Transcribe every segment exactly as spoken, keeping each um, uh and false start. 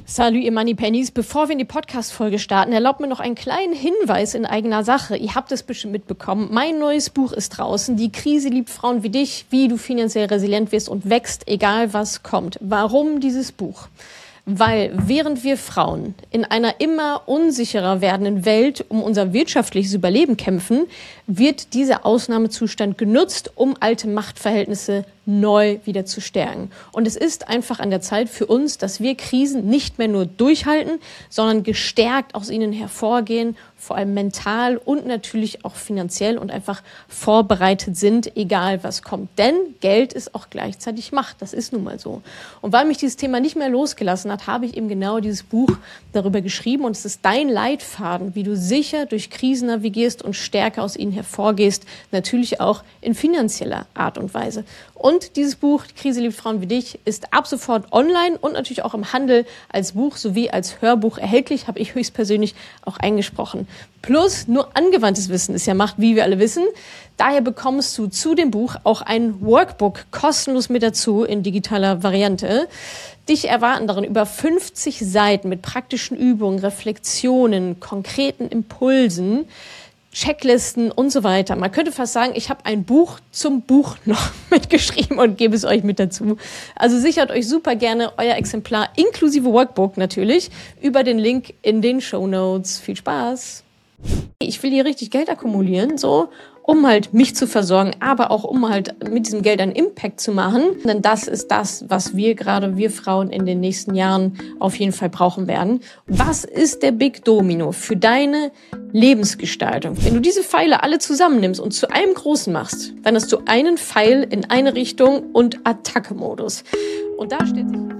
Salut, ihr Moneypennies. Bevor wir in die Podcast-Folge starten, erlaubt mir noch einen kleinen Hinweis in eigener Sache. Ihr habt es bestimmt mitbekommen. Mein neues Buch ist draußen. Die Krise liebt Frauen wie dich, wie du finanziell resilient wirst und wächst, egal was kommt. Warum dieses Buch? Weil während wir Frauen in einer immer unsicherer werdenden Welt um unser wirtschaftliches Überleben kämpfen, wird dieser Ausnahmezustand genutzt, um alte Machtverhältnisse neu wieder zu stärken. Und es ist einfach an der Zeit für uns, dass wir Krisen nicht mehr nur durchhalten, sondern gestärkt aus ihnen hervorgehen, vor allem mental und natürlich auch finanziell und einfach vorbereitet sind, egal was kommt. Denn Geld ist auch gleichzeitig Macht, das ist nun mal so. Und weil mich dieses Thema nicht mehr losgelassen hat, habe ich eben genau dieses Buch darüber geschrieben und es ist dein Leitfaden, wie du sicher durch Krisen navigierst und stärker aus ihnen hervorgehst, natürlich auch in finanzieller Art und Weise. Und dieses Buch, Die Krise liebt Frauen wie dich, ist ab sofort online und natürlich auch im Handel als Buch sowie als Hörbuch erhältlich, habe ich höchstpersönlich auch eingesprochen. Plus nur angewandtes Wissen ist ja Macht, wie wir alle wissen. Daher bekommst du zu dem Buch auch ein Workbook kostenlos mit dazu in digitaler Variante. Dich erwarten darin über fünfzig Seiten mit praktischen Übungen, Reflexionen, konkreten Impulsen, Checklisten und so weiter. Man könnte fast sagen, ich habe ein Buch zum Buch noch mitgeschrieben und gebe es euch mit dazu. Also sichert euch super gerne euer Exemplar inklusive Workbook natürlich über den Link in den Shownotes. Viel Spaß! Ich will hier richtig Geld akkumulieren, so, um halt mich zu versorgen, aber auch um halt mit diesem Geld einen Impact zu machen. Denn das ist das, was wir gerade, wir Frauen in den nächsten Jahren auf jeden Fall brauchen werden. Was ist der Big Domino für deine Lebensgestaltung? Wenn du diese Pfeile alle zusammennimmst und zu einem großen machst, dann hast du einen Pfeil in eine Richtung und Attacke-Modus. Und da steht sich...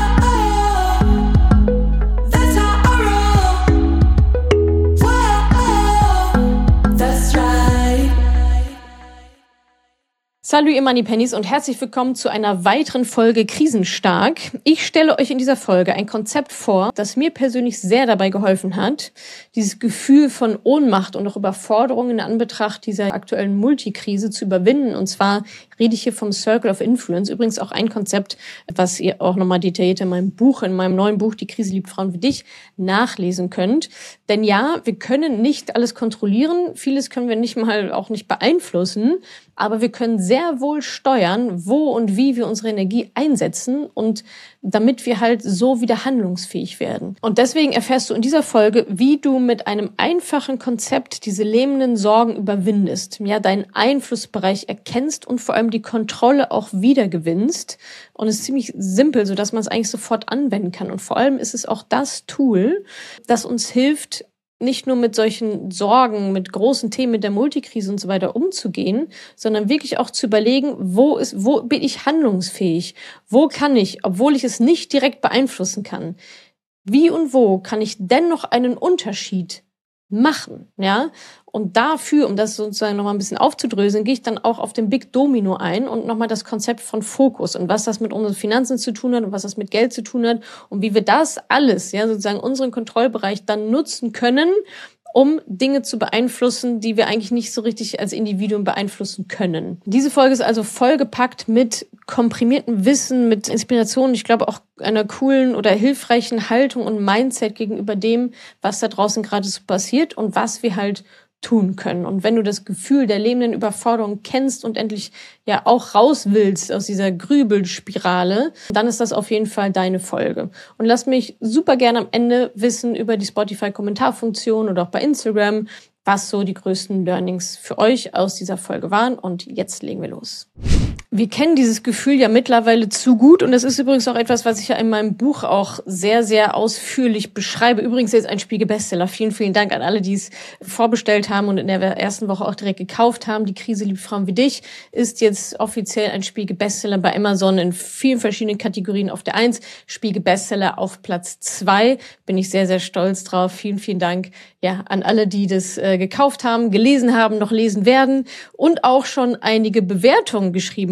Salut, ihr Moneypennies und herzlich willkommen zu einer weiteren Folge Krisenstark. Ich stelle euch in dieser Folge ein Konzept vor, das mir persönlich sehr dabei geholfen hat, dieses Gefühl von Ohnmacht und auch Überforderung in Anbetracht dieser aktuellen Multikrise zu überwinden. Und zwar rede ich hier vom Circle of Influence. Übrigens auch ein Konzept, was ihr auch nochmal detailliert in meinem Buch, in meinem neuen Buch, Die Krise liebt Frauen wie dich, nachlesen könnt. Denn ja, wir können nicht alles kontrollieren. Vieles können wir nicht mal auch nicht beeinflussen. Aber wir können sehr wohl steuern, wo und wie wir unsere Energie einsetzen und damit wir halt so wieder handlungsfähig werden. Und deswegen erfährst du in dieser Folge, wie du mit einem einfachen Konzept diese lähmenden Sorgen überwindest, ja, deinen Einflussbereich erkennst und vor allem die Kontrolle auch wiedergewinnst. Und es ist ziemlich simpel, sodass man es eigentlich sofort anwenden kann. Und vor allem ist es auch das Tool, das uns hilft, nicht nur mit solchen Sorgen, mit großen Themen, mit der Multikrise und so weiter umzugehen, sondern wirklich auch zu überlegen, wo ist, wo bin ich handlungsfähig? Wo kann ich, obwohl ich es nicht direkt beeinflussen kann, wie und wo kann ich dennoch einen Unterschied machen, ja? Und dafür, um das sozusagen nochmal ein bisschen aufzudröseln, gehe ich dann auch auf den Big Domino ein und nochmal das Konzept von Fokus und was das mit unseren Finanzen zu tun hat und was das mit Geld zu tun hat und wie wir das alles, ja, sozusagen unseren Kontrollbereich dann nutzen können, um Dinge zu beeinflussen, die wir eigentlich nicht so richtig als Individuum beeinflussen können. Diese Folge ist also vollgepackt mit komprimiertem Wissen, mit Inspiration, ich glaube auch einer coolen oder hilfreichen Haltung und Mindset gegenüber dem, was da draußen gerade so passiert und was wir halt tun können. Und wenn du das Gefühl der lebenden Überforderung kennst und endlich ja auch raus willst aus dieser Grübelspirale, dann ist das auf jeden Fall deine Folge. Und lass mich super gerne am Ende wissen über die Spotify-Kommentarfunktion oder auch bei Instagram, was so die größten Learnings für euch aus dieser Folge waren. Und jetzt legen wir los. Wir kennen dieses Gefühl ja mittlerweile zu gut und das ist übrigens auch etwas, was ich ja in meinem Buch auch sehr, sehr ausführlich beschreibe. Übrigens jetzt ein Spiegel-Bestseller. Vielen, vielen Dank an alle, die es vorbestellt haben und in der ersten Woche auch direkt gekauft haben. Die Krise liebt Frauen wie dich ist jetzt offiziell ein Spiegel-Bestseller bei Amazon in vielen verschiedenen Kategorien auf der eins. Spiegel-Bestseller auf Platz zwei. Bin ich sehr, sehr stolz drauf. Vielen, vielen Dank ja an alle, die das äh, gekauft haben, gelesen haben, noch lesen werden und auch schon einige Bewertungen geschrieben haben.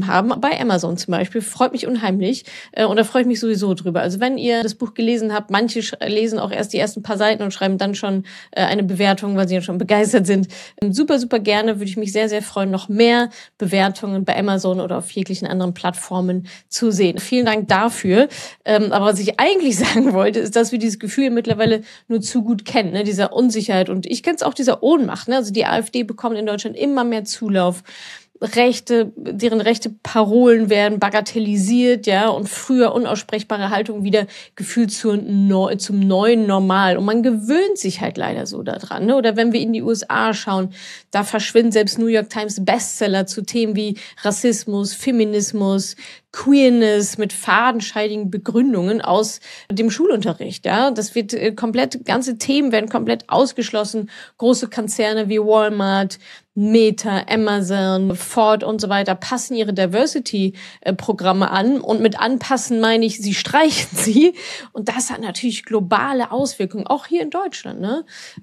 geschrieben haben, bei Amazon zum Beispiel. Freut mich unheimlich äh, und da freue ich mich sowieso drüber. Also wenn ihr das Buch gelesen habt, manche lesen auch erst die ersten paar Seiten und schreiben dann schon äh, eine Bewertung, weil sie ja schon begeistert sind. Ähm, super, super gerne, würde ich mich sehr, sehr freuen, noch mehr Bewertungen bei Amazon oder auf jeglichen anderen Plattformen zu sehen. Vielen Dank dafür. Ähm, aber was ich eigentlich sagen wollte, ist, dass wir dieses Gefühl mittlerweile nur zu gut kennen, ne? Dieser Unsicherheit. Und ich kenne es auch dieser Ohnmacht. Ne? Also die AfD bekommt in Deutschland immer mehr Zulauf. Rechte, deren rechte Parolen werden bagatellisiert, ja, und früher unaussprechbare Haltung wieder gefühlt zur Neu- zum neuen Normal. Und man gewöhnt sich halt leider so daran, ne? Oder wenn wir in die U S A schauen, da verschwinden selbst New York Times Bestseller zu Themen wie Rassismus, Feminismus, Queerness mit fadenscheidigen Begründungen aus dem Schulunterricht, ja. Das wird äh, komplett, ganze Themen werden komplett ausgeschlossen. Große Konzerne wie Walmart, Meta, Amazon, Ford und so weiter passen ihre Diversity-Programme an. Und mit anpassen meine ich, sie streichen sie. Und das hat natürlich globale Auswirkungen, auch hier in Deutschland, ne?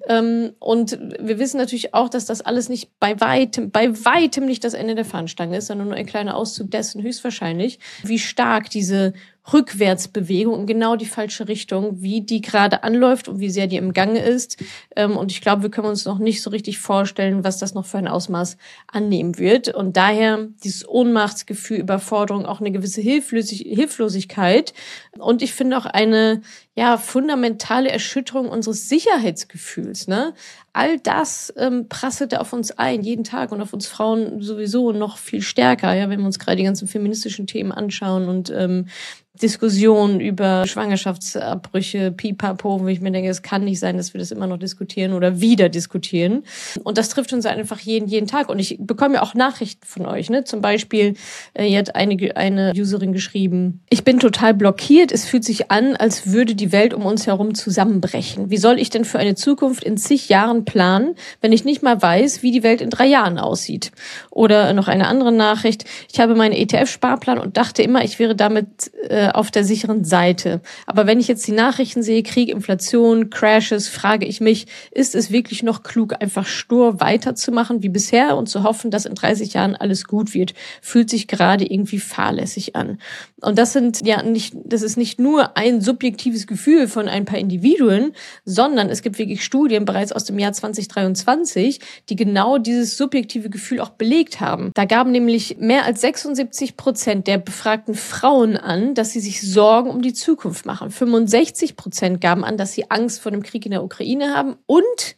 Und wir wissen natürlich auch, dass das alles nicht bei weitem, bei weitem nicht das Ende der Fahnenstange ist, sondern nur ein kleiner Auszug dessen, höchstwahrscheinlich, wie stark diese Rückwärtsbewegung in genau die falsche Richtung, wie die gerade anläuft und wie sehr die im Gange ist. Und ich glaube, wir können uns noch nicht so richtig vorstellen, was das noch für ein Ausmaß annehmen wird. Und daher dieses Ohnmachtsgefühl, Überforderung, auch eine gewisse Hilflosigkeit. Und ich finde auch eine, ja, fundamentale Erschütterung unseres Sicherheitsgefühls, ne? All das ähm, prasselte auf uns ein, jeden Tag, und auf uns Frauen sowieso noch viel stärker, ja, wenn wir uns gerade die ganzen feministischen Themen anschauen und ähm, Diskussionen über Schwangerschaftsabbrüche, Pipapo, wo ich mir denke, es kann nicht sein, dass wir das immer noch diskutieren oder wieder diskutieren. Und das trifft uns einfach jeden, jeden Tag. Und ich bekomme ja auch Nachrichten von euch, ne? Zum Beispiel, äh, hier hat eine, eine Userin geschrieben: Ich bin total blockiert. Es fühlt sich an, als würde die Welt um uns herum zusammenbrechen. Wie soll ich denn für eine Zukunft in zig Jahren planen, wenn ich nicht mal weiß, wie die Welt in drei Jahren aussieht? Oder noch eine andere Nachricht: Ich habe meinen E T F-Sparplan und dachte immer, ich wäre damit äh, auf der sicheren Seite. Aber wenn ich jetzt die Nachrichten sehe, Krieg, Inflation, Crashes, frage ich mich, ist es wirklich noch klug, einfach stur weiterzumachen wie bisher und zu hoffen, dass in dreißig Jahren alles gut wird? Fühlt sich gerade irgendwie fahrlässig an. Und das sind ja nicht, das ist nicht nur ein subjektives Gefühl von ein paar Individuen, sondern es gibt wirklich Studien bereits aus dem Jahr zwanzig dreiundzwanzig, die genau dieses subjektive Gefühl auch belegt haben. Da gaben nämlich mehr als sechsundsiebzig Prozent der befragten Frauen an, dass sie sich Sorgen um die Zukunft machen. fünfundsechzig Prozent gaben an, dass sie Angst vor dem Krieg in der Ukraine haben, und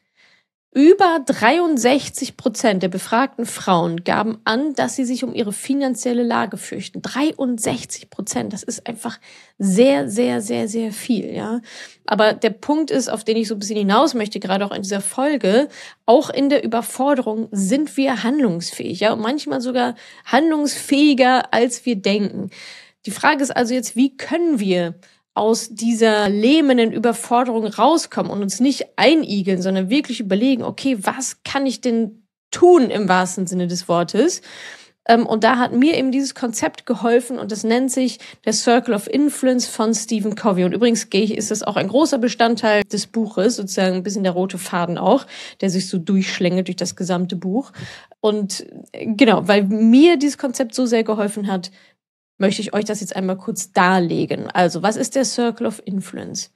über dreiundsechzig Prozent der befragten Frauen gaben an, dass sie sich um ihre finanzielle Lage fürchten. dreiundsechzig Prozent, das ist einfach sehr, sehr, sehr, sehr viel, ja. Aber der Punkt ist, auf den ich so ein bisschen hinaus möchte, gerade auch in dieser Folge: Auch in der Überforderung sind wir handlungsfähig, ja, und manchmal sogar handlungsfähiger, als wir denken. Die Frage ist also jetzt, wie können wir aus dieser lähmenden Überforderung rauskommen und uns nicht einigeln, sondern wirklich überlegen, okay, was kann ich denn tun im wahrsten Sinne des Wortes? Und da hat mir eben dieses Konzept geholfen, und das nennt sich der Circle of Influence von Stephen Covey. Und übrigens ist das auch ein großer Bestandteil des Buches, sozusagen ein bisschen der rote Faden auch, der sich so durchschlängelt durch das gesamte Buch. Und genau, weil mir dieses Konzept so sehr geholfen hat, möchte ich euch das jetzt einmal kurz darlegen. Also, was ist der Circle of Influence?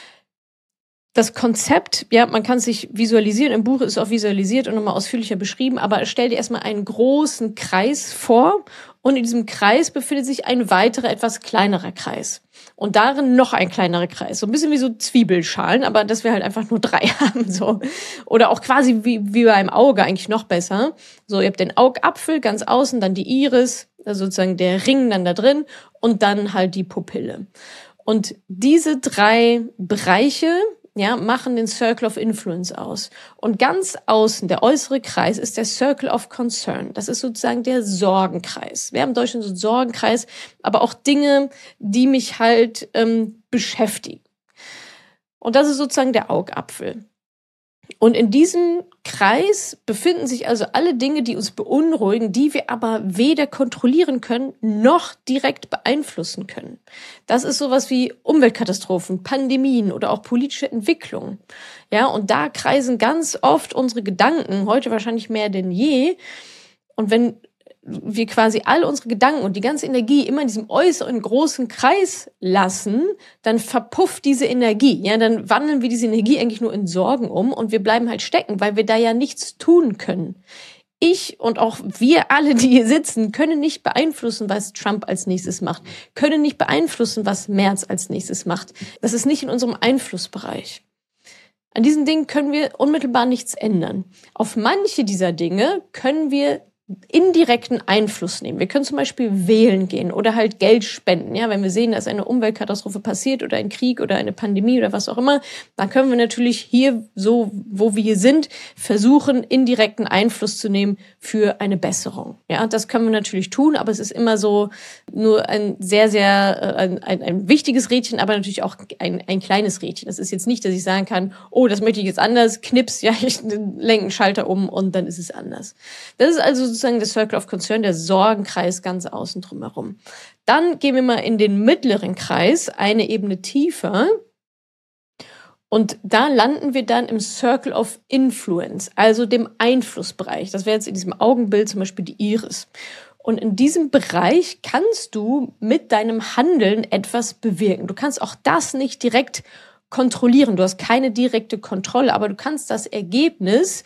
Das Konzept, ja, man kann es sich visualisieren, im Buch ist es auch visualisiert und nochmal ausführlicher beschrieben, aber stell dir erstmal einen großen Kreis vor, und in diesem Kreis befindet sich ein weiterer, etwas kleinerer Kreis. Und darin noch ein kleinerer Kreis. So ein bisschen wie so Zwiebelschalen, aber dass wir halt einfach nur drei haben, so. Oder auch quasi wie, wie beim Auge, eigentlich noch besser. So, ihr habt den Augapfel ganz außen, dann die Iris, also sozusagen der Ring dann da drin, und dann halt die Pupille. Und diese drei Bereiche, ja, machen den Circle of Influence aus. Und ganz außen, der äußere Kreis, ist der Circle of Concern. Das ist sozusagen der Sorgenkreis. Wir haben in Deutschland so einen Sorgenkreis, aber auch Dinge, die mich halt ähm, beschäftigen. Und das ist sozusagen der Augapfel. Und in diesem Kreis befinden sich also alle Dinge, die uns beunruhigen, die wir aber weder kontrollieren können, noch direkt beeinflussen können. Das ist sowas wie Umweltkatastrophen, Pandemien oder auch politische Entwicklungen. Ja, und da kreisen ganz oft unsere Gedanken, heute wahrscheinlich mehr denn je. Und wenn wir quasi all unsere Gedanken und die ganze Energie immer in diesem äußeren großen Kreis lassen, dann verpufft diese Energie. Ja, dann wandeln wir diese Energie eigentlich nur in Sorgen um und wir bleiben halt stecken, weil wir da ja nichts tun können. Ich und auch wir alle, die hier sitzen, können nicht beeinflussen, was Trump als nächstes macht, können nicht beeinflussen, was Merz als nächstes macht. Das ist nicht in unserem Einflussbereich. An diesen Dingen können wir unmittelbar nichts ändern. Auf manche dieser Dinge können wir indirekten Einfluss nehmen. Wir können zum Beispiel wählen gehen oder halt Geld spenden. Ja, wenn wir sehen, dass eine Umweltkatastrophe passiert oder ein Krieg oder eine Pandemie oder was auch immer, dann können wir natürlich hier, so wo wir hier sind, versuchen, indirekten Einfluss zu nehmen für eine Besserung. Ja, das können wir natürlich tun, aber es ist immer so nur ein sehr, sehr, ein, ein, ein wichtiges Rädchen, aber natürlich auch ein, ein kleines Rädchen. Das ist jetzt nicht, dass ich sagen kann, oh, das möchte ich jetzt anders, knips, ja, ich lenke einen Schalter um und dann ist es anders. Das ist also sozusagen der Circle of Concern, der Sorgenkreis ganz außen drum herum. Dann gehen wir mal in den mittleren Kreis, eine Ebene tiefer. Und da landen wir dann im Circle of Influence, also dem Einflussbereich. Das wäre jetzt in diesem Augenbild zum Beispiel die Iris. Und in diesem Bereich kannst du mit deinem Handeln etwas bewirken. Du kannst auch das nicht direkt kontrollieren. Du hast keine direkte Kontrolle, aber du kannst das Ergebnis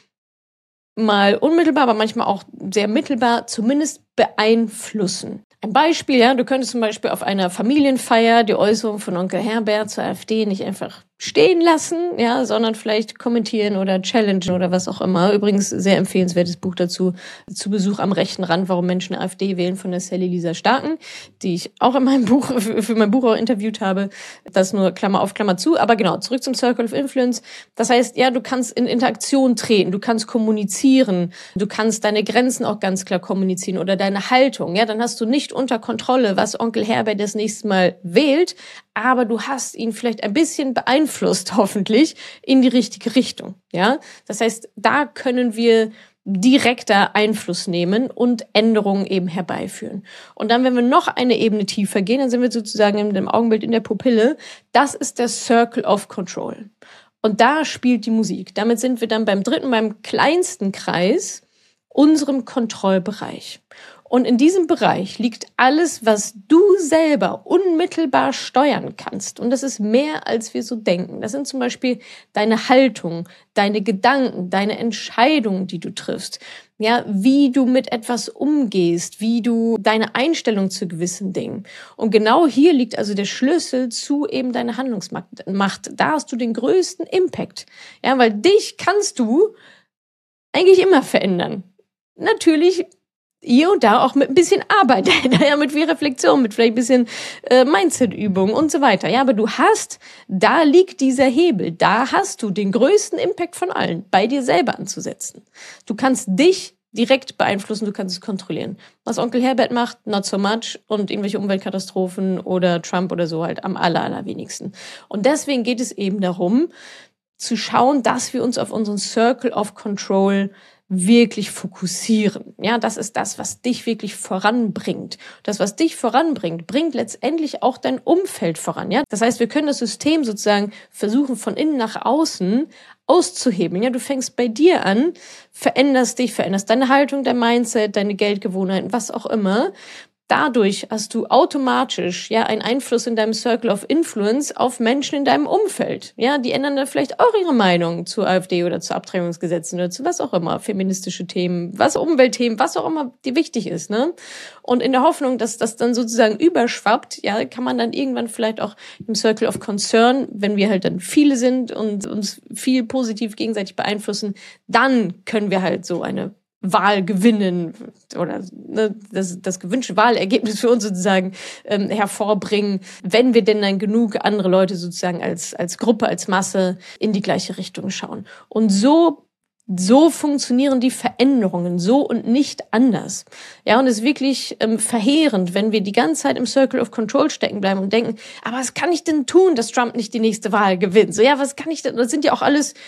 mal unmittelbar, aber manchmal auch sehr mittelbar zumindest beeinflussen. Ein Beispiel, ja, du könntest zum Beispiel auf einer Familienfeier die Äußerung von Onkel Herbert zur AfD nicht einfach stehen lassen, ja, sondern vielleicht kommentieren oder challengen oder was auch immer. Übrigens sehr empfehlenswertes Buch dazu, zu Besuch am rechten Rand, warum Menschen AfD wählen, von der Sally Lisa Starken, die ich auch in meinem Buch, für mein Buch auch interviewt habe. Das nur Klammer auf, Klammer zu. Aber genau, zurück zum Circle of Influence. Das heißt, ja, du kannst in Interaktion treten, du kannst kommunizieren, du kannst deine Grenzen auch ganz klar kommunizieren oder deine Haltung. Ja, dann hast du nicht unter Kontrolle, was Onkel Herbert das nächste Mal wählt, aber du hast ihn vielleicht ein bisschen beeinflusst, hoffentlich, in die richtige Richtung. Ja, das heißt, da können wir direkter Einfluss nehmen und Änderungen eben herbeiführen. Und dann, wenn wir noch eine Ebene tiefer gehen, dann sind wir sozusagen in dem Augenbild in der Pupille. Das ist der Circle of Control. Und da spielt die Musik. Damit sind wir dann beim dritten, beim kleinsten Kreis, unserem Kontrollbereich. Und in diesem Bereich liegt alles, was du selber unmittelbar steuern kannst. Und das ist mehr, als wir so denken. Das sind zum Beispiel deine Haltung, deine Gedanken, deine Entscheidungen, die du triffst. Ja, wie du mit etwas umgehst, wie du deine Einstellung zu gewissen Dingen. Und genau hier liegt also der Schlüssel zu eben deiner Handlungsmacht. Da hast du den größten Impact. Ja, weil dich kannst du eigentlich immer verändern. Natürlich hier und da auch mit ein bisschen Arbeit, ja, mit viel Reflexion, mit vielleicht ein bisschen äh, Mindset-Übung und so weiter. Ja, aber du hast, da liegt dieser Hebel, da hast du den größten Impact von allen, bei dir selber anzusetzen. Du kannst dich direkt beeinflussen, du kannst es kontrollieren. Was Onkel Herbert macht, not so much, und irgendwelche Umweltkatastrophen oder Trump oder so halt am aller, allerwenigsten. Und deswegen geht es eben darum, zu schauen, dass wir uns auf unseren Circle of Control wirklich fokussieren. Ja, das ist das, was dich wirklich voranbringt. Das, was dich voranbringt, bringt letztendlich auch dein Umfeld voran. Ja, das heißt, wir können das System sozusagen versuchen, von innen nach außen auszuhebeln. Ja, du fängst bei dir an, veränderst dich, veränderst deine Haltung, dein Mindset, deine Geldgewohnheiten, was auch immer. Dadurch hast du automatisch ja einen Einfluss in deinem Circle of Influence auf Menschen in deinem Umfeld. Ja, die ändern dann vielleicht auch ihre Meinung zur AfD oder zu Abtreibungsgesetzen oder zu was auch immer, feministische Themen, was Umweltthemen, was auch immer dir wichtig ist, ne? Und in der Hoffnung, dass das dann sozusagen überschwappt, ja, kann man dann irgendwann vielleicht auch im Circle of Concern, wenn wir halt dann viele sind und uns viel positiv gegenseitig beeinflussen, dann können wir halt so eine Wahl gewinnen oder ne, das, das gewünschte Wahlergebnis für uns sozusagen ähm, hervorbringen, wenn wir denn dann genug andere Leute sozusagen als als Gruppe, als Masse in die gleiche Richtung schauen. Und so so funktionieren die Veränderungen, so und nicht anders. Ja, und es ist wirklich ähm, verheerend, wenn wir die ganze Zeit im Circle of Control stecken bleiben und denken, aber was kann ich denn tun, dass Trump nicht die nächste Wahl gewinnt? So, ja, was kann ich denn? Das sind ja auch alles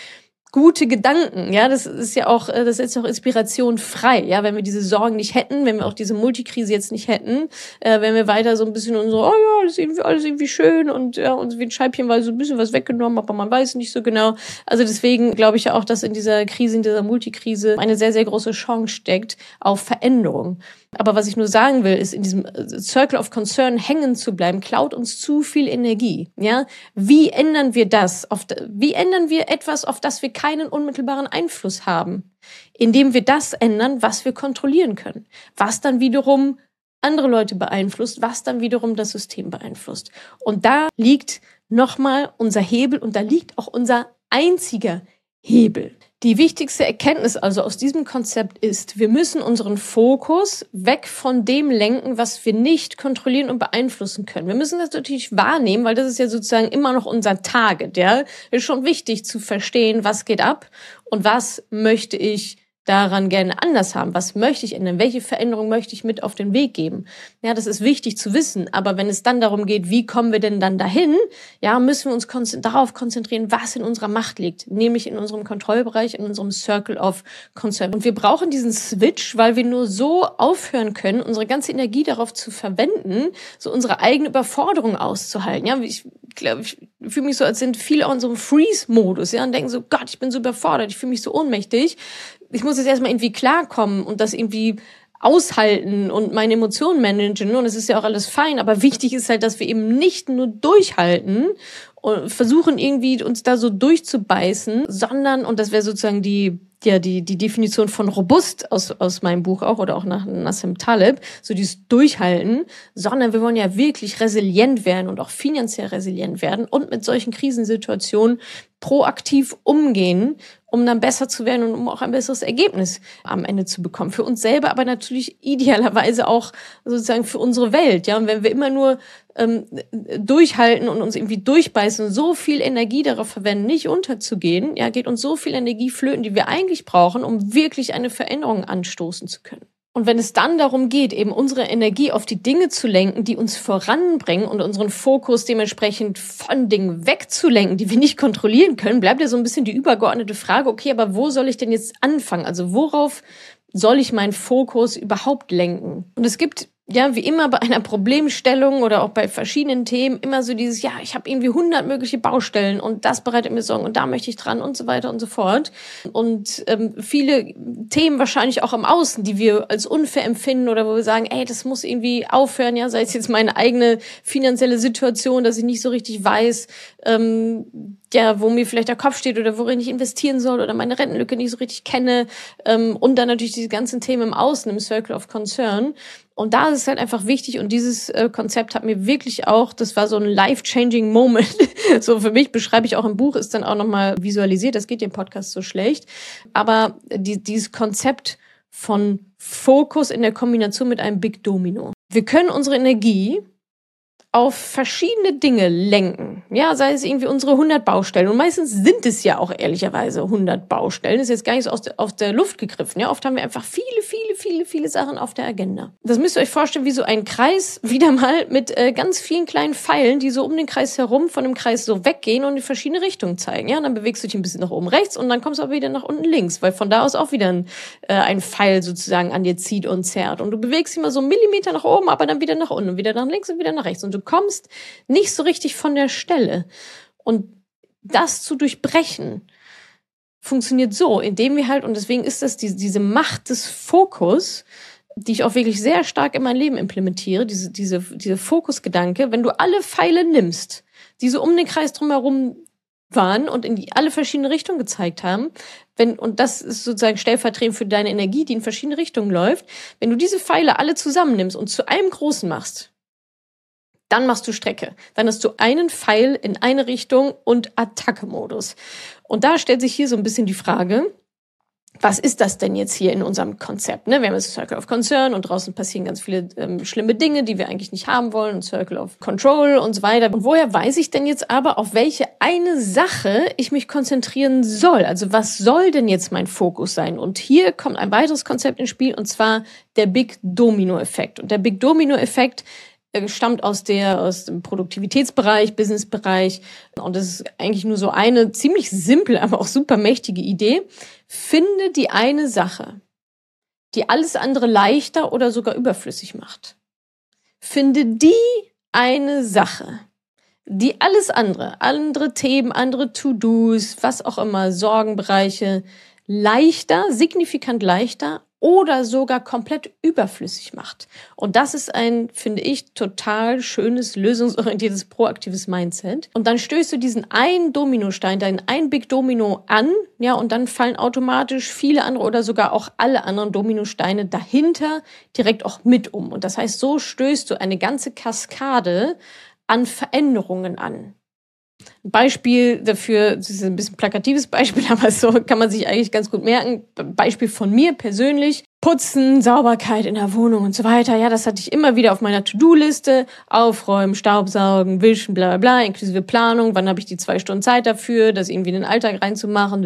gute Gedanken, ja, das ist ja auch, das setzt auch Inspiration frei, ja, wenn wir diese Sorgen nicht hätten, wenn wir auch diese Multikrise jetzt nicht hätten, äh, wenn wir weiter so ein bisschen und so, oh ja, alles irgendwie, alles irgendwie schön und ja, uns wie ein Scheibchenweise so ein bisschen was weggenommen, aber man weiß nicht so genau. Also deswegen glaube ich ja auch, dass in dieser Krise, in dieser Multikrise eine sehr, sehr große Chance steckt auf Veränderung. Aber was ich nur sagen will, ist, in diesem Circle of Concern hängen zu bleiben, klaut uns zu viel Energie, ja. Wie ändern wir das? Auf, wie ändern wir etwas, auf das wir keinen unmittelbaren Einfluss haben? Indem wir das ändern, was wir kontrollieren können. Was dann wiederum andere Leute beeinflusst, was dann wiederum das System beeinflusst. Und da liegt nochmal unser Hebel und da liegt auch unser einziger Hebel. Die wichtigste Erkenntnis also aus diesem Konzept ist, wir müssen unseren Fokus weg von dem lenken, was wir nicht kontrollieren und beeinflussen können. Wir müssen das natürlich wahrnehmen, weil das ist ja sozusagen immer noch unser Target, ja. Ist schon wichtig zu verstehen, was geht ab und was möchte ich daran gerne anders haben. Was möchte ich ändern? Welche Veränderung möchte ich mit auf den Weg geben? Ja, das ist wichtig zu wissen. Aber wenn es dann darum geht, wie kommen wir denn dann dahin? Ja, müssen wir uns konzentri- darauf konzentrieren, was in unserer Macht liegt. Nämlich in unserem Kontrollbereich, in unserem Circle of Concern. Und wir brauchen diesen Switch, weil wir nur so aufhören können, unsere ganze Energie darauf zu verwenden, so unsere eigene Überforderung auszuhalten. Ja, ich glaube, ich fühle mich so, als sind viele auch in so einem Freeze-Modus, ja, und denken so, Gott, ich bin so überfordert, ich fühle mich so ohnmächtig. Ich muss jetzt erstmal irgendwie klarkommen und das irgendwie aushalten und meine Emotionen managen. Und es ist ja auch alles fein, aber wichtig ist halt, dass wir eben nicht nur durchhalten und versuchen irgendwie uns da so durchzubeißen, sondern, und das wäre sozusagen die ja die die Definition von robust aus aus meinem Buch auch oder auch nach Nassim Taleb, so dieses Durchhalten, sondern wir wollen ja wirklich resilient werden und auch finanziell resilient werden und mit solchen Krisensituationen proaktiv umgehen, um dann besser zu werden und um auch ein besseres Ergebnis am Ende zu bekommen. Für uns selber, aber natürlich idealerweise auch sozusagen für unsere Welt. Ja, und wenn wir immer nur ähm, durchhalten und uns irgendwie durchbeißen und so viel Energie darauf verwenden, nicht unterzugehen, ja, geht uns so viel Energie flöten, die wir eigentlich brauchen, um wirklich eine Veränderung anstoßen zu können. Und wenn es dann darum geht, eben unsere Energie auf die Dinge zu lenken, die uns voranbringen und unseren Fokus dementsprechend von Dingen wegzulenken, die wir nicht kontrollieren können, bleibt ja so ein bisschen die übergeordnete Frage, okay, aber wo soll ich denn jetzt anfangen? Also worauf soll ich meinen Fokus überhaupt lenken? Und es gibt ja, wie immer bei einer Problemstellung oder auch bei verschiedenen Themen immer so dieses, ja, ich habe irgendwie hundert mögliche Baustellen und das bereitet mir Sorgen und da möchte ich dran und so weiter und so fort. Und ähm, viele Themen wahrscheinlich auch im Außen, die wir als unfair empfinden oder wo wir sagen, ey, das muss irgendwie aufhören, ja, sei es jetzt meine eigene finanzielle Situation, dass ich nicht so richtig weiß, ähm, ja, wo mir vielleicht der Kopf steht oder worin ich investieren soll oder meine Rentenlücke nicht so richtig kenne, ähm, und dann natürlich diese ganzen Themen im Außen, im Circle of Concern. Und da ist es halt einfach wichtig und dieses äh, Konzept hat mir wirklich auch, das war so ein life-changing Moment, so für mich, beschreibe ich auch im Buch, ist dann auch nochmal visualisiert, das geht dem Podcast so schlecht, aber die, dieses Konzept von Fokus in der Kombination mit einem Big Domino. Wir können unsere Energie auf verschiedene Dinge lenken. Ja, sei es irgendwie unsere hundert Baustellen. Und meistens sind es ja auch ehrlicherweise hundert Baustellen. Das ist jetzt gar nicht so aus der, aus der Luft gegriffen. Ja, oft haben wir einfach viele, viele, viele, viele Sachen auf der Agenda. Das müsst ihr euch vorstellen wie so ein Kreis, wieder mal mit äh, ganz vielen kleinen Pfeilen, die so um den Kreis herum von dem Kreis so weggehen und in verschiedene Richtungen zeigen. Ja, und dann bewegst du dich ein bisschen nach oben rechts und dann kommst du auch wieder nach unten links, weil von da aus auch wieder ein, äh, ein Pfeil sozusagen an dir zieht und zerrt. Und du bewegst dich mal so einen Millimeter nach oben, aber dann wieder nach unten und wieder nach links und wieder nach rechts. Und du kommst nicht so richtig von der Stelle. Und das zu durchbrechen funktioniert so, indem wir halt, und deswegen ist das die, diese Macht des Fokus, die ich auch wirklich sehr stark in mein Leben implementiere, diese, diese, diese Fokusgedanke, wenn du alle Pfeile nimmst, die so um den Kreis drumherum waren und in die alle verschiedene Richtungen gezeigt haben, wenn, und das ist sozusagen stellvertretend für deine Energie, die in verschiedene Richtungen läuft, wenn du diese Pfeile alle zusammennimmst und zu einem großen machst, dann machst du Strecke. Dann hast du einen Pfeil in eine Richtung und Attacke-Modus. Und da stellt sich hier so ein bisschen die Frage, was ist das denn jetzt hier in unserem Konzept? Ne? Wir haben das Circle of Concern und draußen passieren ganz viele ähm, schlimme Dinge, die wir eigentlich nicht haben wollen, und Circle of Control und so weiter. Und woher weiß ich denn jetzt aber, auf welche eine Sache ich mich konzentrieren soll? Also was soll denn jetzt mein Fokus sein? Und hier kommt ein weiteres Konzept ins Spiel, und zwar der Big Domino-Effekt. Und der Big Domino-Effekt äh, stammt aus der, aus dem Produktivitätsbereich, Businessbereich. Und das ist eigentlich nur so eine ziemlich simple, aber auch super mächtige Idee. Finde die eine Sache, die alles andere leichter oder sogar überflüssig macht. Finde die eine Sache, die alles andere, andere Themen, andere To-Dos, was auch immer, Sorgenbereiche, leichter, signifikant leichter oder sogar komplett überflüssig macht. Und das ist ein, finde ich, total schönes, lösungsorientiertes, proaktives Mindset. Und dann stößt du diesen einen Dominostein, deinen einen Big Domino an, ja, und dann fallen automatisch viele andere oder sogar auch alle anderen Dominosteine dahinter direkt auch mit um. Und das heißt, so stößt du eine ganze Kaskade an Veränderungen an. Ein Beispiel dafür, das ist ein bisschen plakatives Beispiel, aber so kann man sich eigentlich ganz gut merken. Beispiel von mir persönlich. Putzen, Sauberkeit in der Wohnung und so weiter. Ja, das hatte ich immer wieder auf meiner To-Do-Liste. Aufräumen, Staubsaugen, wischen, bla bla bla, inklusive Planung. Wann habe ich die zwei Stunden Zeit dafür, das irgendwie in den Alltag reinzumachen?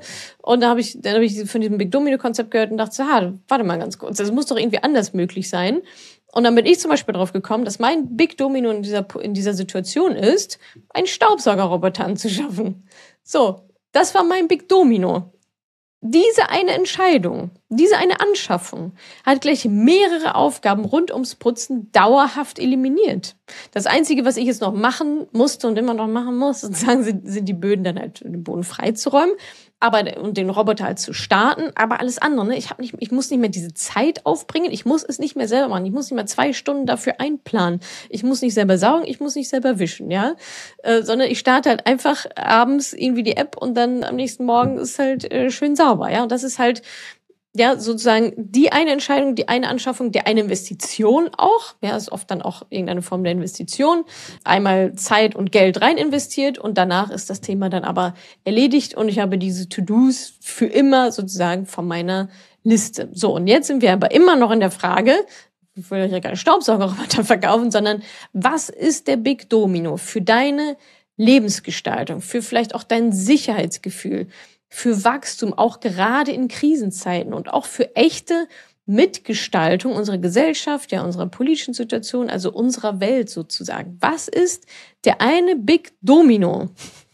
Und da habe ich, dann habe ich von diesem Big Domino-Konzept gehört und dachte, ah, warte mal ganz kurz, das muss doch irgendwie anders möglich sein. Und dann bin ich zum Beispiel drauf gekommen, dass mein Big Domino in dieser, in dieser Situation ist, einen Staubsaugerroboter anzuschaffen. So, das war mein Big Domino. Diese eine Entscheidung, diese eine Anschaffung hat gleich mehrere Aufgaben rund ums Putzen dauerhaft eliminiert. Das Einzige, was ich jetzt noch machen musste und immer noch machen muss, sozusagen, sind, sind die Böden dann halt, den Boden freizuräumen, aber und den Roboter halt zu starten. Aber alles andere, ne, ich habe nicht, ich muss nicht mehr diese Zeit aufbringen, ich muss es nicht mehr selber machen, ich muss nicht mehr zwei Stunden dafür einplanen, ich muss nicht selber saugen, ich muss nicht selber wischen, ja, äh, sondern ich starte halt einfach abends irgendwie die App und dann am nächsten Morgen ist halt äh, schön sauber, ja. Und das ist halt ja sozusagen die eine Entscheidung, die eine Anschaffung, die eine Investition auch, ja, ist oft dann auch irgendeine Form der Investition, einmal Zeit und Geld rein investiert und danach ist das Thema dann aber erledigt und ich habe diese To-Dos für immer sozusagen von meiner Liste. So, und jetzt sind wir aber immer noch in der Frage, ich will euch ja keine Staubsaugerroboter verkaufen, sondern was ist der Big Domino für deine Lebensgestaltung, für vielleicht auch dein Sicherheitsgefühl, für Wachstum, auch gerade in Krisenzeiten und auch für echte Mitgestaltung unserer Gesellschaft, ja, unserer politischen Situation, also unserer Welt sozusagen. Was ist der eine Big Domino?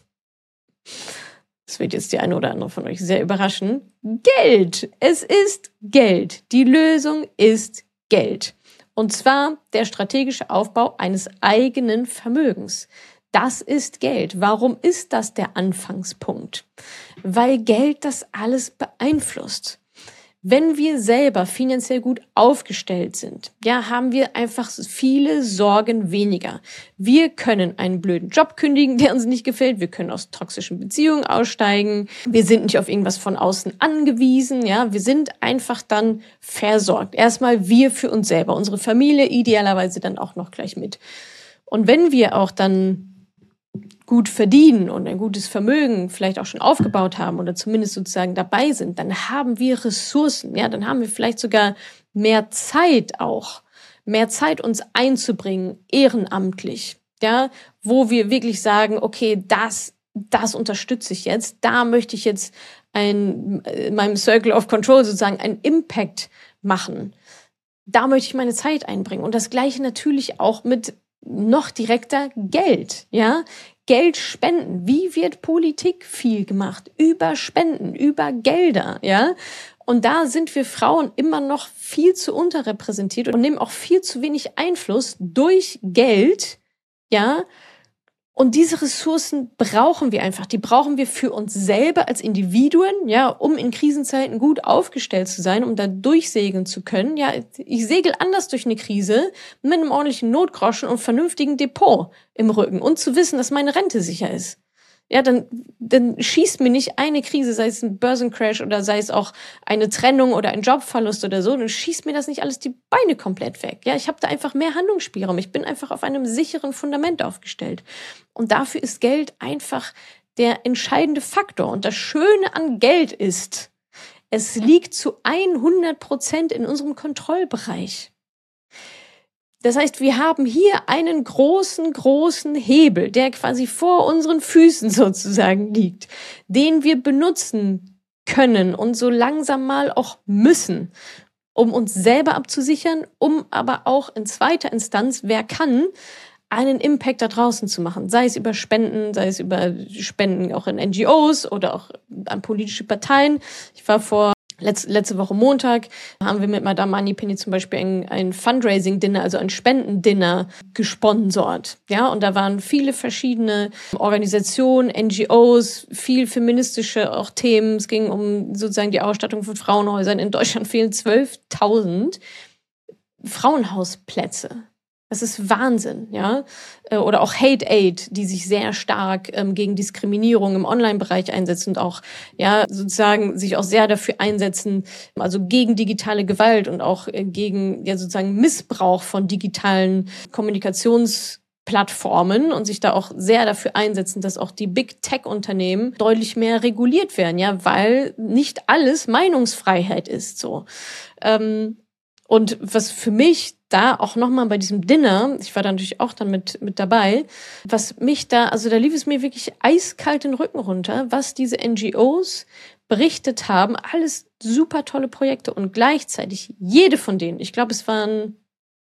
Das wird jetzt die eine oder andere von euch sehr überraschen. Geld. Es ist Geld. Die Lösung ist Geld. Und zwar der strategische Aufbau eines eigenen Vermögens. Das ist Geld. Warum ist das der Anfangspunkt? Weil Geld das alles beeinflusst. Wenn wir selber finanziell gut aufgestellt sind, ja, haben wir einfach viele Sorgen weniger. Wir können einen blöden Job kündigen, der uns nicht gefällt. Wir können aus toxischen Beziehungen aussteigen. Wir sind nicht auf irgendwas von außen angewiesen, ja. Wir sind einfach dann versorgt. Erstmal wir für uns selber, unsere Familie idealerweise dann auch noch gleich mit. Und wenn wir auch dann gut verdienen und ein gutes Vermögen vielleicht auch schon aufgebaut haben oder zumindest sozusagen dabei sind, dann haben wir Ressourcen, ja, dann haben wir vielleicht sogar mehr Zeit auch, mehr Zeit uns einzubringen, ehrenamtlich, ja, wo wir wirklich sagen, okay, das, das unterstütze ich jetzt, da möchte ich jetzt ein, in meinem Circle of Control sozusagen einen Impact machen. Da möchte ich meine Zeit einbringen und das Gleiche natürlich auch mit noch direkter Geld, ja, Geld spenden. Wie wird Politik viel gemacht? Über Spenden, über Gelder, ja. Und da sind wir Frauen immer noch viel zu unterrepräsentiert und nehmen auch viel zu wenig Einfluss durch Geld, ja. Und diese Ressourcen brauchen wir einfach. Die brauchen wir für uns selber als Individuen, ja, um in Krisenzeiten gut aufgestellt zu sein, um da durchsegeln zu können. Ja, ich segel anders durch eine Krise mit einem ordentlichen Notgroschen und vernünftigen Depot im Rücken und zu wissen, dass meine Rente sicher ist. Ja, dann, dann schießt mir nicht eine Krise, sei es ein Börsencrash oder sei es auch eine Trennung oder ein Jobverlust oder so, dann schießt mir das nicht alles die Beine komplett weg. Ja, ich habe da einfach mehr Handlungsspielraum. Ich bin einfach auf einem sicheren Fundament aufgestellt. Und dafür ist Geld einfach der entscheidende Faktor. Und das Schöne an Geld ist, es liegt zu hundert Prozent in unserem Kontrollbereich. Das heißt, wir haben hier einen großen, großen Hebel, der quasi vor unseren Füßen sozusagen liegt, den wir benutzen können und so langsam mal auch müssen. um uns selber abzusichern, um aber auch in zweiter Instanz, wer kann, einen Impact da draußen zu machen. Sei es über Spenden, sei es über Spenden auch in N G Os oder auch an politische Parteien. Ich war vor Letz, letzte Woche Montag, haben wir mit Madame Moneypenny zum Beispiel ein, ein Fundraising-Dinner, also ein Spendendinner gesponsort. Ja, und da waren viele verschiedene Organisationen, N G Os, viel feministische auch Themen. Es ging um sozusagen die Ausstattung von Frauenhäusern. In Deutschland fehlen zwölftausend Frauenhausplätze. Das ist Wahnsinn, ja. Oder auch Hate Aid, die sich sehr stark ähm, gegen Diskriminierung im Online-Bereich einsetzen und auch, ja, sozusagen sich auch sehr dafür einsetzen, also gegen digitale Gewalt und auch äh, gegen, ja, sozusagen Missbrauch von digitalen Kommunikationsplattformen und sich da auch sehr dafür einsetzen, dass auch die Big Tech-Unternehmen deutlich mehr reguliert werden, ja, weil nicht alles Meinungsfreiheit ist, so. Ähm, und was für mich da auch nochmal bei diesem Dinner, ich war da natürlich auch dann mit, mit dabei, was mich da, also da lief es mir wirklich eiskalt den Rücken runter, was diese N G Os berichtet haben, alles super tolle Projekte und gleichzeitig jede von denen, ich glaube es waren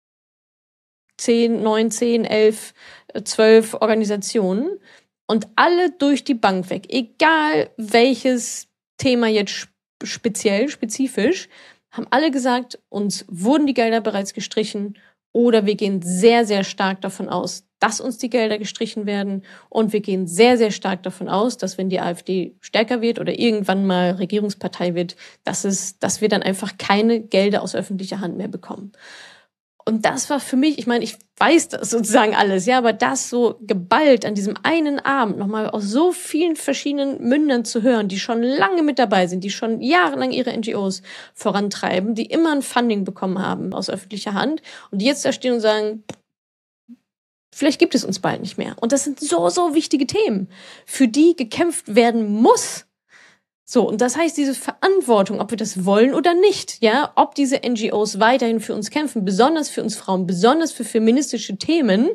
zehn, neun, zehn, elf, zwölf Organisationen und alle durch die Bank weg, egal welches Thema jetzt speziell, spezifisch, haben alle gesagt, uns wurden die Gelder bereits gestrichen oder wir gehen sehr, sehr stark davon aus, dass uns die Gelder gestrichen werden und wir gehen sehr, sehr stark davon aus, dass wenn die AfD stärker wird oder irgendwann mal Regierungspartei wird, dass es, dass wir dann einfach keine Gelder aus öffentlicher Hand mehr bekommen. Und das war für mich, ich meine, ich weiß das sozusagen alles, ja, aber das so geballt an diesem einen Abend nochmal aus so vielen verschiedenen Mündern zu hören, die schon lange mit dabei sind, die schon jahrelang ihre N G Os vorantreiben, die immer ein Funding bekommen haben aus öffentlicher Hand und die jetzt da stehen und sagen, vielleicht gibt es uns bald nicht mehr. Und das sind so, so wichtige Themen, für die gekämpft werden muss. So, und das heißt, diese Verantwortung, ob wir das wollen oder nicht, ja, ob diese N G Os weiterhin für uns kämpfen, besonders für uns Frauen, besonders für feministische Themen,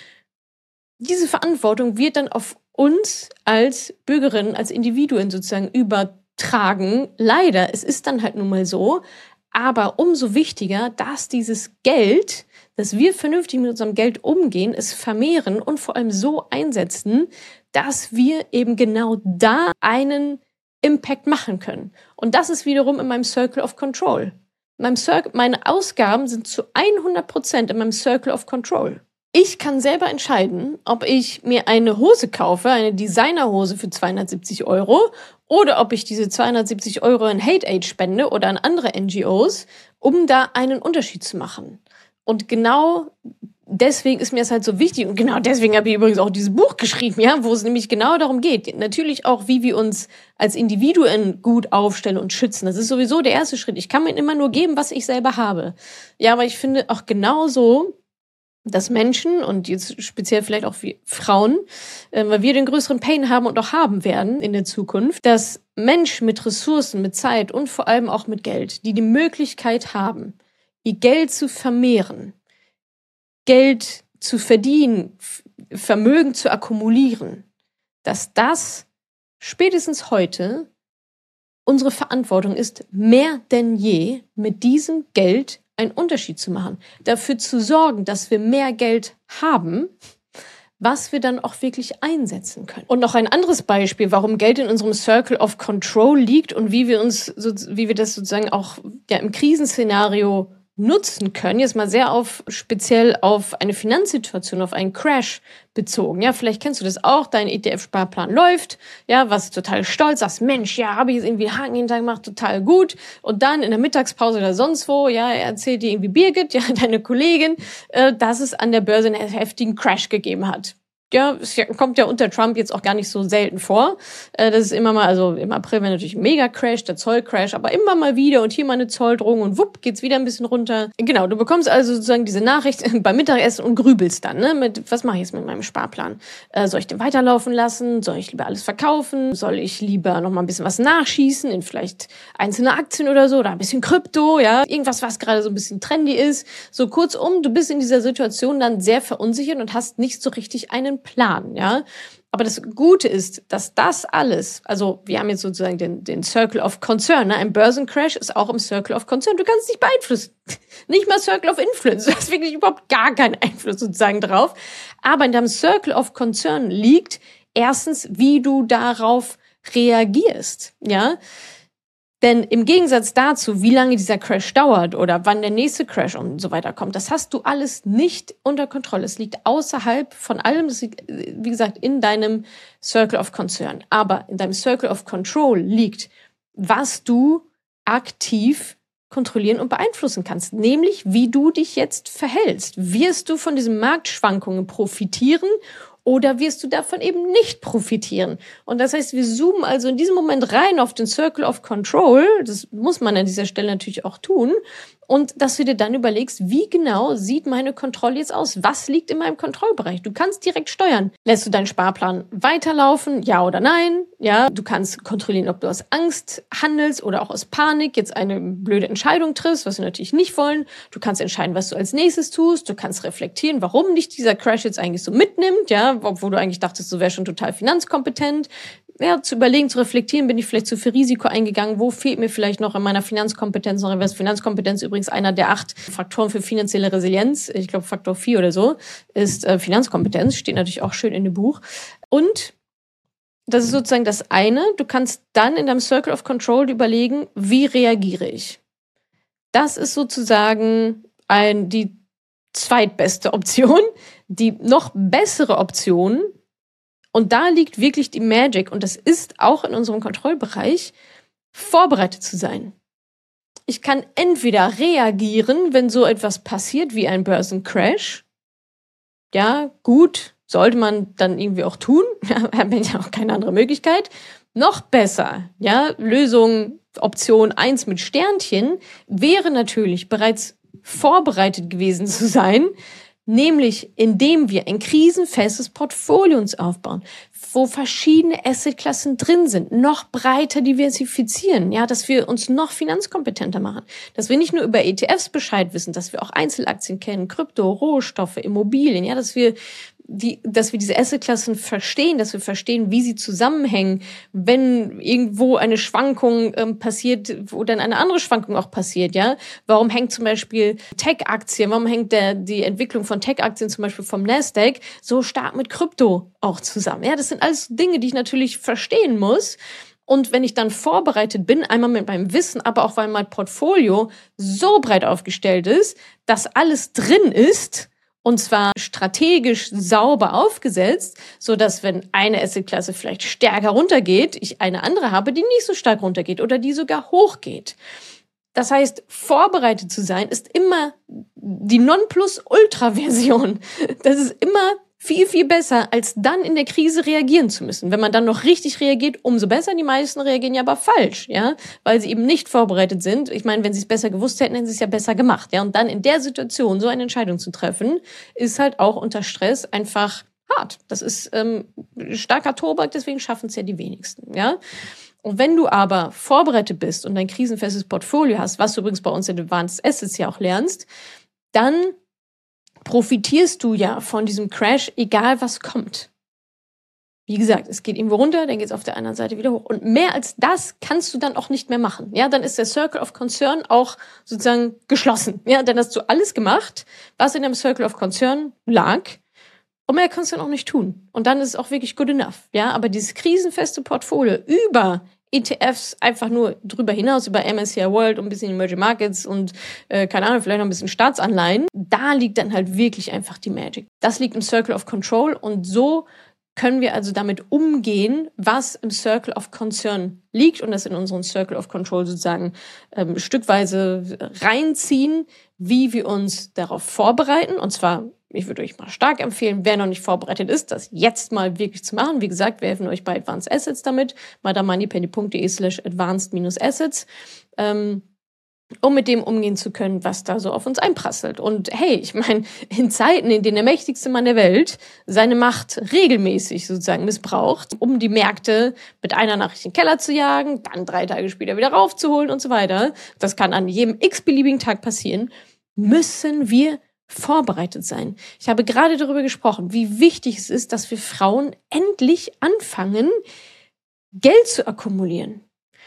diese Verantwortung wird dann auf uns als Bürgerinnen, als Individuen sozusagen übertragen. Leider, es ist dann halt nun mal so, aber umso wichtiger, dass dieses Geld, dass wir vernünftig mit unserem Geld umgehen, es vermehren und vor allem so einsetzen, dass wir eben genau da einen Impact machen können. Und das ist wiederum in meinem Circle of Control. In meinem Cir- meine Ausgaben sind zu hundert Prozent in meinem Circle of Control. Ich kann selber entscheiden, ob ich mir eine Hose kaufe, eine Designerhose für zweihundertsiebzig Euro, oder ob ich diese zweihundertsiebzig Euro in Hate Aid spende oder an andere N G Os, um da einen Unterschied zu machen. Und genau deswegen ist mir das halt so wichtig und genau deswegen habe ich übrigens auch dieses Buch geschrieben, ja, wo es nämlich genau darum geht. Natürlich auch, wie wir uns als Individuen gut aufstellen und schützen. Das ist sowieso der erste Schritt. Ich kann mir immer nur geben, was ich selber habe. Ja, aber ich finde auch genauso, dass Menschen und jetzt speziell vielleicht auch wie Frauen, äh, weil wir den größeren Pain haben und auch haben werden in der Zukunft, dass Menschen mit Ressourcen, mit Zeit und vor allem auch mit Geld, die die Möglichkeit haben, ihr Geld zu vermehren, Geld zu verdienen, Vermögen zu akkumulieren, dass das spätestens heute unsere Verantwortung ist, mehr denn je mit diesem Geld einen Unterschied zu machen, dafür zu sorgen, dass wir mehr Geld haben, was wir dann auch wirklich einsetzen können. Und noch ein anderes Beispiel, warum Geld in unserem Circle of Control liegt und wie wir uns, so, wie wir das sozusagen auch ja, im Krisenszenario nutzen können, jetzt mal sehr auf speziell auf eine Finanzsituation, auf einen Crash bezogen. Ja, vielleicht kennst du das auch, dein E T F-Sparplan läuft, ja, was total stolz, sagst, Mensch, ja, habe ich jetzt irgendwie einen Haken hinter gemacht, total gut. Und dann in der Mittagspause oder sonst wo, ja, erzählt dir irgendwie Birgit, ja, deine Kollegin, äh, dass es an der Börse einen heftigen Crash gegeben hat. Ja, es kommt ja unter Trump jetzt auch gar nicht so selten vor. Das ist immer mal, also im April war natürlich ein Mega-Crash, der Zollcrash, aber immer mal wieder und hier mal eine Zolldrohung und wupp, geht's wieder ein bisschen runter. Genau, du bekommst also sozusagen diese Nachricht beim Mittagessen und grübelst dann, ne, mit, was mache ich jetzt mit meinem Sparplan? Äh, soll ich den weiterlaufen lassen? Soll ich lieber alles verkaufen? Soll ich lieber noch mal ein bisschen was nachschießen in vielleicht einzelne Aktien oder so oder ein bisschen Krypto, ja? Irgendwas, was gerade so ein bisschen trendy ist. So kurzum, du bist in dieser Situation dann sehr verunsichert und hast nicht so richtig einen keinen Plan, ja. Aber das Gute ist, dass das alles, also wir haben jetzt sozusagen den, den Circle of Concern, ne? Ein Börsencrash ist auch im Circle of Concern. Du kannst es nicht beeinflussen. Nicht mal Circle of Influence. Du hast wirklich überhaupt gar keinen Einfluss sozusagen drauf. Aber in deinem Circle of Concern liegt erstens, wie du darauf reagierst, ja. Denn im Gegensatz dazu, wie lange dieser Crash dauert oder wann der nächste Crash und so weiter kommt, das hast du alles nicht unter Kontrolle. Es liegt außerhalb von allem, das liegt, wie gesagt, in deinem Circle of Concern. Aber in deinem Circle of Control liegt, was du aktiv kontrollieren und beeinflussen kannst. Nämlich, wie du dich jetzt verhältst. Wirst du von diesen Marktschwankungen profitieren oder wirst du davon eben nicht profitieren? Und das heißt, wir zoomen also in diesem Moment rein auf den Circle of Control. Das muss man an dieser Stelle natürlich auch tun. Und dass du dir dann überlegst, wie genau sieht meine Kontrolle jetzt aus? Was liegt in meinem Kontrollbereich? Du kannst direkt steuern. Lässt du deinen Sparplan weiterlaufen? Ja oder nein? Ja, du kannst kontrollieren, ob du aus Angst handelst oder auch aus Panik jetzt eine blöde Entscheidung triffst, was wir natürlich nicht wollen. Du kannst entscheiden, was du als nächstes tust. Du kannst reflektieren, warum dich dieser Crash jetzt eigentlich so mitnimmt, ja, obwohl du eigentlich dachtest, du wärst schon total finanzkompetent. Ja, zu überlegen, zu reflektieren, bin ich vielleicht zu viel Risiko eingegangen, wo fehlt mir vielleicht noch in meiner Finanzkompetenz noch etwas. Finanzkompetenz übrigens einer der acht Faktoren für finanzielle Resilienz, ich glaube Faktor vier oder so, ist äh, Finanzkompetenz, steht natürlich auch schön in dem Buch. Und das ist sozusagen das eine, du kannst dann in deinem Circle of Control überlegen, wie reagiere ich. Das ist sozusagen ein, die zweitbeste Option. Die noch bessere Option, und da liegt wirklich die Magic, und das ist auch in unserem Kontrollbereich, vorbereitet zu sein. Ich kann entweder reagieren, wenn so etwas passiert wie ein Börsencrash. Ja, gut, sollte man dann irgendwie auch tun. Ja, haben wir ja auch keine andere Möglichkeit. Noch besser, ja, Lösung, Option eins mit Sternchen, wäre natürlich bereits vorbereitet gewesen zu sein, nämlich indem wir ein krisenfestes Portfolio uns aufbauen, wo verschiedene Assetklassen drin sind, noch breiter diversifizieren, ja, dass wir uns noch finanzkompetenter machen, dass wir nicht nur über E T Fs Bescheid wissen, dass wir auch Einzelaktien kennen, Krypto, Rohstoffe, Immobilien, ja, dass wir die, dass wir diese Assetklassen verstehen, dass wir verstehen, wie sie zusammenhängen, wenn irgendwo eine Schwankung ähm, passiert, wo dann eine andere Schwankung auch passiert, ja. Warum hängt zum Beispiel Tech-Aktien, warum hängt der, die Entwicklung von Tech-Aktien zum Beispiel vom Nasdaq so stark mit Krypto auch zusammen? Ja, das sind alles Dinge, die ich natürlich verstehen muss. Und wenn ich dann vorbereitet bin, einmal mit meinem Wissen, aber auch weil mein Portfolio so breit aufgestellt ist, dass alles drin ist, und zwar strategisch sauber aufgesetzt, so dass wenn eine Assetklasse vielleicht stärker runtergeht, ich eine andere habe, die nicht so stark runtergeht oder die sogar hochgeht. Das heißt, vorbereitet zu sein ist immer die Nonplusultra-Version. Das ist immer viel, viel besser, als dann in der Krise reagieren zu müssen. Wenn man dann noch richtig reagiert, umso besser. Die meisten reagieren ja aber falsch, ja, weil sie eben nicht vorbereitet sind. Ich meine, wenn sie es besser gewusst hätten, hätten sie es ja besser gemacht, ja. Und dann in der Situation so eine Entscheidung zu treffen, ist halt auch unter Stress einfach hart. Das ist ähm, starker Tobak, deswegen schaffen es ja die wenigsten, ja. Und wenn du aber vorbereitet bist und ein krisenfestes Portfolio hast, was du übrigens bei uns in Advanced Assets ja auch lernst, dann profitierst du ja von diesem Crash, egal was kommt. Wie gesagt, es geht irgendwo runter, dann geht es auf der anderen Seite wieder hoch. Und mehr als das kannst du dann auch nicht mehr machen. Ja, dann ist der Circle of Concern auch sozusagen geschlossen. Ja, dann hast du alles gemacht, was in dem Circle of Concern lag. Und mehr kannst du dann auch nicht tun. Und dann ist es auch wirklich good enough. Ja, aber dieses krisenfeste Portfolio über E T Fs einfach nur drüber hinaus, über M S C I World und ein bisschen Emerging Markets und, äh, keine Ahnung, vielleicht noch ein bisschen Staatsanleihen, da liegt dann halt wirklich einfach die Magic. Das liegt im Circle of Control und so können wir also damit umgehen, was im Circle of Concern liegt und das in unseren Circle of Control sozusagen ähm, stückweise reinziehen, wie wir uns darauf vorbereiten. Und zwar, ich würde euch mal stark empfehlen, wer noch nicht vorbereitet ist, das jetzt mal wirklich zu machen. Wie gesagt, wir helfen euch bei Advanced Assets damit, madamoneypenny.de slash advanced minus assets. Ähm, um mit dem umgehen zu können, was da so auf uns einprasselt. Und hey, ich meine, in Zeiten, in denen der mächtigste Mann der Welt seine Macht regelmäßig sozusagen missbraucht, um die Märkte mit einer Nachricht in den Keller zu jagen, dann drei Tage später wieder raufzuholen und so weiter, das kann an jedem x-beliebigen Tag passieren, müssen wir vorbereitet sein. Ich habe gerade darüber gesprochen, wie wichtig es ist, dass wir Frauen endlich anfangen, Geld zu akkumulieren.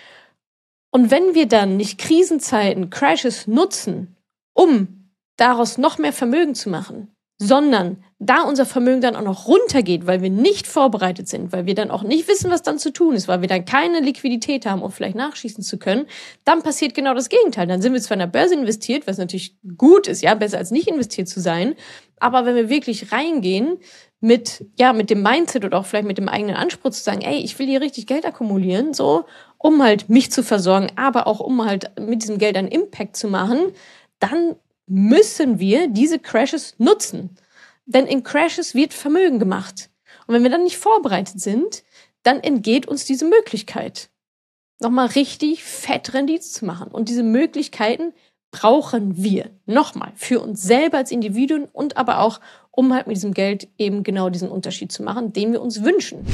Und wenn wir dann nicht Krisenzeiten, Crashes nutzen, um daraus noch mehr Vermögen zu machen, sondern da unser Vermögen dann auch noch runtergeht, weil wir nicht vorbereitet sind, weil wir dann auch nicht wissen, was dann zu tun ist, weil wir dann keine Liquidität haben, um vielleicht nachschießen zu können, dann passiert genau das Gegenteil. Dann sind wir zwar in der Börse investiert, was natürlich gut ist, ja, besser als nicht investiert zu sein, aber wenn wir wirklich reingehen mit, ja, mit dem Mindset oder auch vielleicht mit dem eigenen Anspruch zu sagen, ey, ich will hier richtig Geld akkumulieren, so, um halt mich zu versorgen, aber auch um halt mit diesem Geld einen Impact zu machen, dann müssen wir diese Crashes nutzen. Denn in Crashes wird Vermögen gemacht. Und wenn wir dann nicht vorbereitet sind, dann entgeht uns diese Möglichkeit, nochmal richtig fett Rendite zu machen. Und diese Möglichkeiten brauchen wir nochmal für uns selber als Individuen und aber auch, um halt mit diesem Geld eben genau diesen Unterschied zu machen, den wir uns wünschen.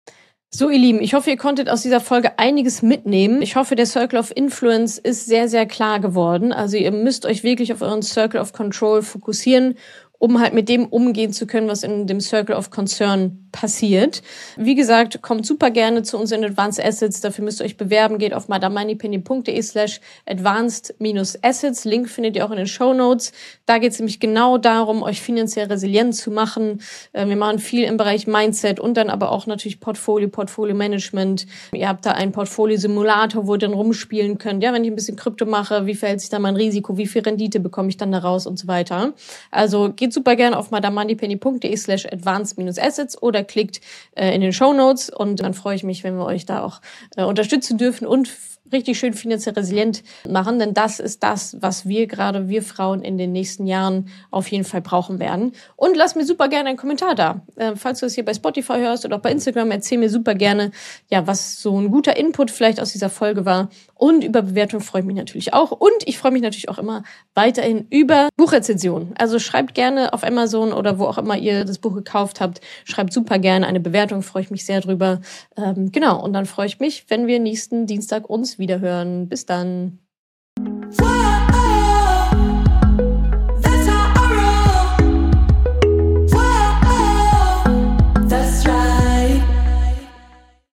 So, ihr Lieben, ich hoffe, ihr konntet aus dieser Folge einiges mitnehmen. Ich hoffe, der Circle of Influence ist sehr, sehr klar geworden. Also ihr müsst euch wirklich auf euren Circle of Control fokussieren, um halt mit dem umgehen zu können, was in dem Circle of Concern passiert. Wie gesagt, kommt super gerne zu uns in Advanced Assets. Dafür müsst ihr euch bewerben. Geht auf madamoneypenny.de slash advanced assets. Link findet ihr auch in den Shownotes. Da geht es nämlich genau darum, euch finanziell resilient zu machen. Wir machen viel im Bereich Mindset und dann aber auch natürlich Portfolio, Portfolio-Management. Ihr habt da einen Portfolio-Simulator, wo ihr dann rumspielen könnt. Ja, wenn ich ein bisschen Krypto mache, wie verhält sich da mein Risiko? Wie viel Rendite bekomme ich dann daraus und so weiter? Also geht super gerne auf madamoneypenny.de slash advanced assets oder klickt äh, in den Shownotes und dann freue ich mich, wenn wir euch da auch äh, unterstützen dürfen und richtig schön finanziell resilient machen, denn das ist das, was wir gerade, wir Frauen in den nächsten Jahren auf jeden Fall brauchen werden. Und lass mir super gerne einen Kommentar da. Äh, falls du es hier bei Spotify hörst oder auch bei Instagram, erzähl mir super gerne, ja, was so ein guter Input vielleicht aus dieser Folge war. Und über Bewertung freue ich mich natürlich auch. Und ich freue mich natürlich auch immer weiterhin über Buchrezensionen. Also schreibt gerne auf Amazon oder wo auch immer ihr das Buch gekauft habt, schreibt super gerne eine Bewertung, freue ich mich sehr drüber. Ähm, genau, und dann freue ich mich, wenn wir nächsten Dienstag uns wiederhören. Bis dann.